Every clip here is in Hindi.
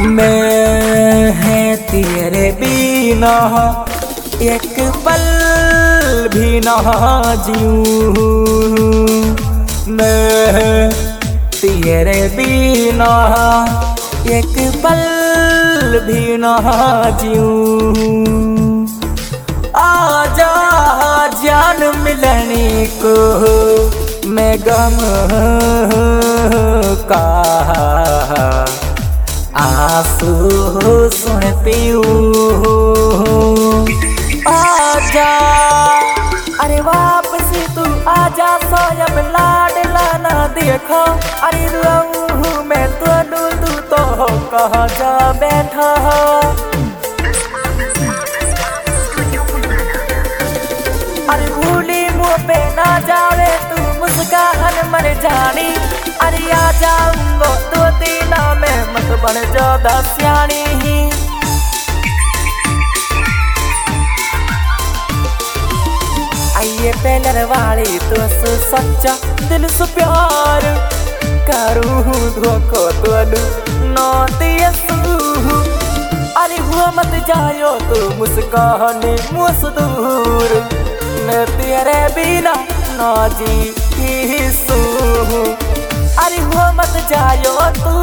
मैं है तेरे बिना एक पल भी ना जीऊं। मैं तेरे बिना एक पल भी ना जीऊं। आजा जान मिलने को मैं गम का आंसू सुन पीऊं। आजा अरे वापस तू आजा सोयब लाडला ना देखो। अरे रहूं मैं तू तो कहाँ जा बैठा। अरे भूली मुँह पे ना जावे तू मुस्कान मर जानी। अरे आ जाऊंगा 2-3 में मत बन ज्यादा सियानी। आइए पहलर वाली तो सच्चा दिल से प्यार करूँ धोखो तो नौ। अरे हुआ मत जायो तू मुस्कान मुझसे दूर। मैं तेरे बिना ना जी सूं। अरे हुआ मत जायो तू।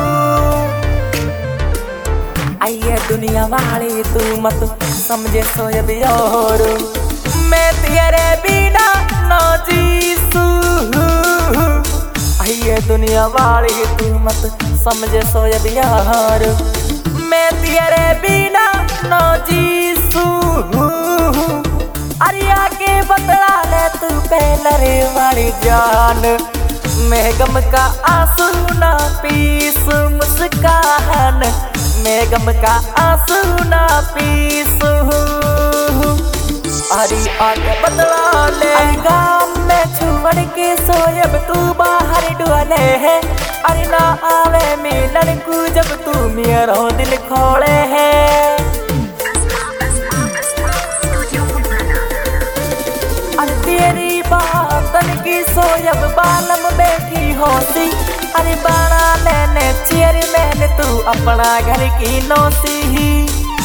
आइए दुनिया वाली तू मत समझे सोयब और मैं तेरे बिना ना जी सूं। आइए दुनिया वाली तू मत समझे सोयब यार मैं तेरे बिना ना जी सूं। अरे आगे बतला ले तू पहलर वाली जान। मैं गम का आंसू ना पीस मुस्कान। मैं गम का आंसू ना पीस। अरे आगे बतला ले गाम में छुड़ के सोयब तू बाहर डुले है। अरे ना आवे मिलन को जब तू मेरा दिल खोले है। अरे तेरी बातन की सोयब बालम बैठी होती। अरे बना लेने चेयरमैन तू अपना घर की नौसी।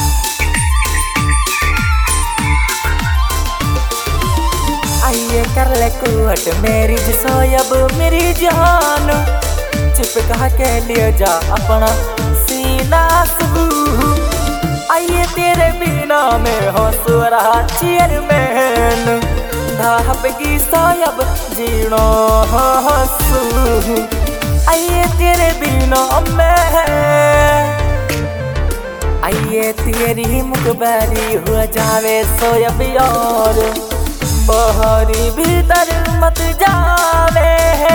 आइए कर ले कुट मेरी सोयब मेरी जान। चिपका के लिए जा अपना सीना सबू। आइए तेरे बिना में हो सुरा चेयरमैन। धापगी सोयब जीनो हंसू। आइए तेरे बिना में आइए तेरी मुखबरी हो जावे सोयब और बहरी भीतर मत जावे।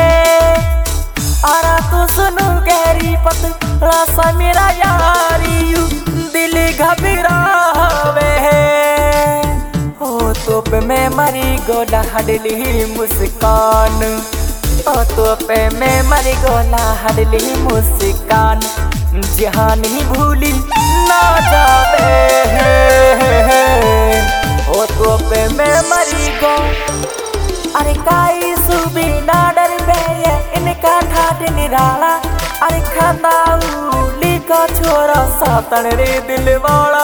आरा तो सुनू गहरी पतला सा मेरा यारी दिल घबरावे। हो तो पे मैं मरी गोला हडली मुस्कान। ओ तो पे मैं मरी गोला हडली मुस्कान। जहाँ नहीं भूली ना जावे। ओ तो पे मैं मरी गो। अरे काई सुबी ना डर पे इनका ठाट निराला। अरे खांदाऊ लिखा छोरा सातन रे दिल वाला।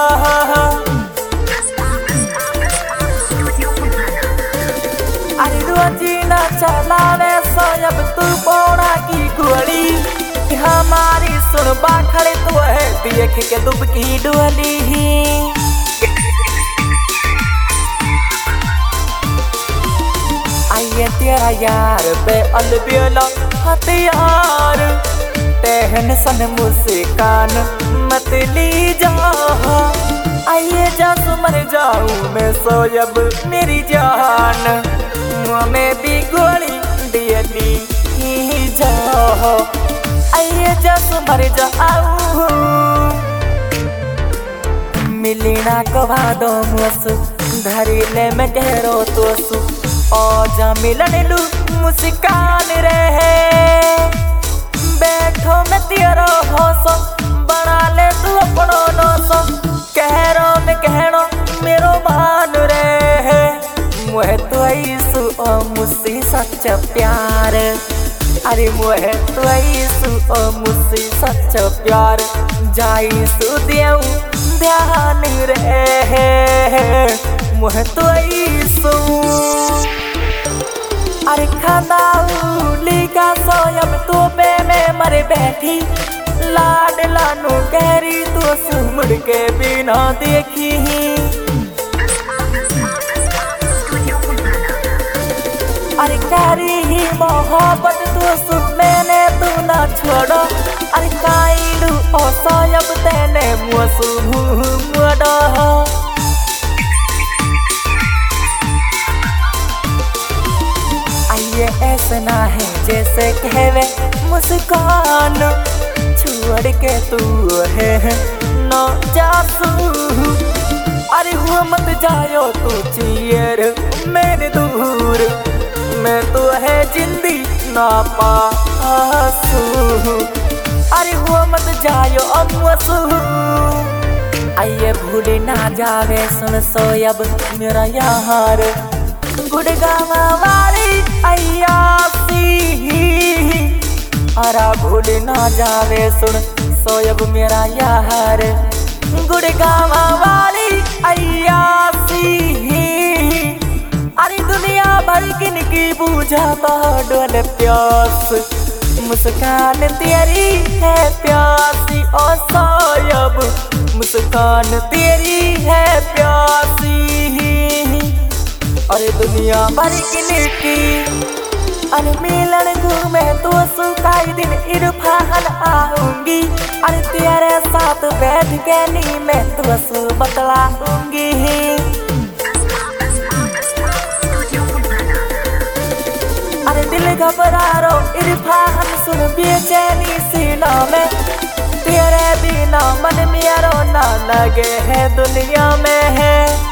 अरे रोजी ना चलावे सोयब तू पौड़ा की गोली। हमारी सुनबा खड़े तो है देख के दुबकी डोली। आइए तेरा यार बे अलबेला हथियार। टेंशन मुस्कान मत ली जा। आइए जा मर जाऊं मैं सोयब मेरी जान। मुँह में भी गोली दियली जा। आइए जा मर जाऊं। मिलना कवा दो मुझसे धरी ले मैं गहरो तो सु। ओ जा मिलन लू मुस्कान रहे। बैठो मैं तेरा हौसो बना ले तू अपनो नौसो। कहरो में कहनो मेरो मान रहे। मुझे तो ऐसु ओ मुझसे सच्चा प्यार। अरे मोहे तू ओ मुझसे सच्चा प्यार जाई सु देऊ ध्यान रे मोहे तू अरे खानाऊ लिखा सोयब तो पे में मरे बैठी लाड लानू कहरी तो सुमड़ के बिना देखी अरे कहरी ही मोहब्बत तो सुन मैंने तू ना छोड़ो अरे काइलू ओ सोयब तेने मुसु मुड़ो आइए ऐसा ना है जैसे कहवे मुस्कान छोड़ के तू है न जासू अरे हुआ मत जायो तू चियर मेरे दूर मैं तो है जिंदी ना पासू अरे हुआ मत जायो अमसू आइए भूले ना जावे सुन सोयब मेरा यार गुड़गावा वाली अयासी अरा भूल ना जावे सुन सोयब मेरा यार गुड़गावा वाली अयासी अरे दुनिया भर किनकी बुझाता डोल प्यास मुस्कान तेरी है प्यासी ओ सोयब मुस्कान तेरी है प्यासी अरे दुनिया भर की अरे मिलन घूमे तो सुखाई दिन इरफान आऊंगी अरे तेरे साथ बैठ के नी मैं तो बतलाऊंगी अरे दिल घबरा रो इरफान सुन बेचैनी सीना में तेरे बिना मन मेरा ना लगे है दुनिया में है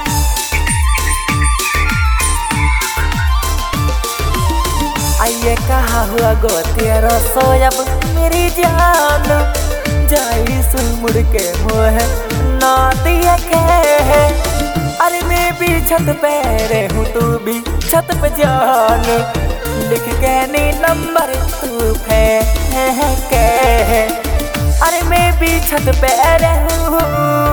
आइए कहा हुआ गो तेरा सोयब मेरी जान जाई सुन मुड़ के मोह ना दिया के अरे मैं भी छत पे रहूं तू भी छत पे जान लिख के नी नंबर तू के अरे मैं भी छत पे रहूं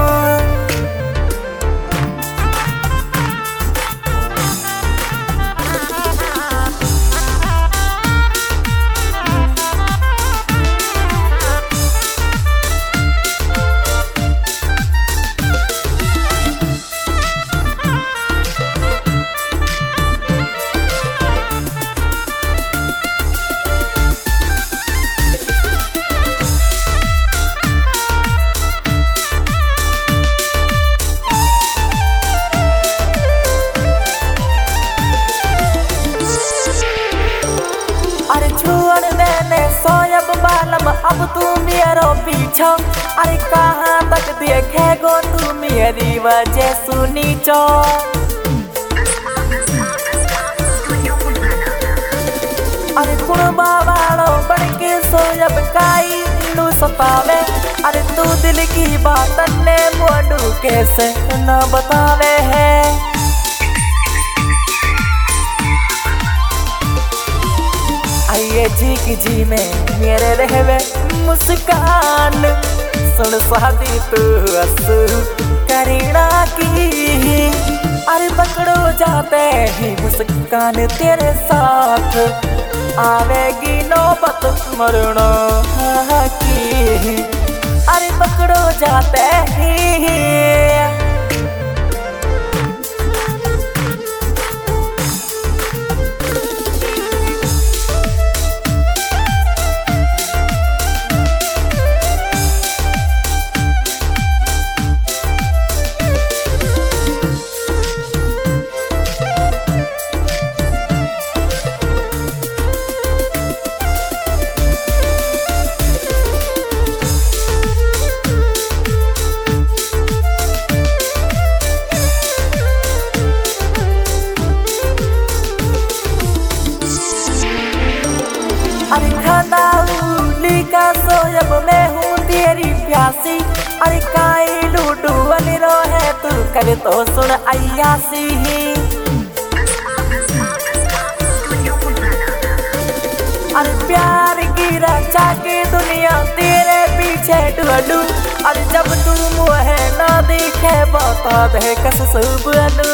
सोयब बालम अब तू मेरा पीछा अरे कहाँ तक देखेगो तू मेरी वजह सुनी चो अरे कुड़बा वालो बन के सोयब काई लू सतावे अरे तू दिल की बात ने मोड़ू कैसे न बतावे है आइए जी की जी में मेरे रहवे मुस्कान सुन शादी तू असू करीना की अरे पकड़ो जाते ही मुस्कान तेरे साथ आवेगी नौबत मरना की अरे पकड़ो जाते ही अरे खानाऊ का सोयब मैं हूँ तेरी प्यासी अरे काई लूडू वाली रो है तू कर तो सुन अयासी अरे प्यार की रचा के दुनिया तेरे पीछे ढूंढू। अरे जब तू मुझे ना देखे बता दे कस सब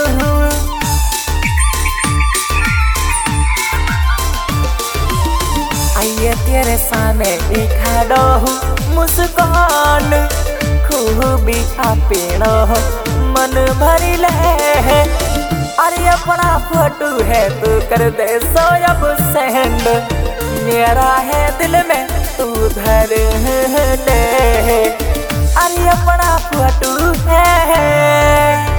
आइए तेरे सामने दिखा हूँ मुस्कान खूबी पेड़ो मन भरी ले। अरे अपना फोटो है तू कर दे सो अब सेंड मेरा है दिल में तू धर ले। अरे अपना फोटो है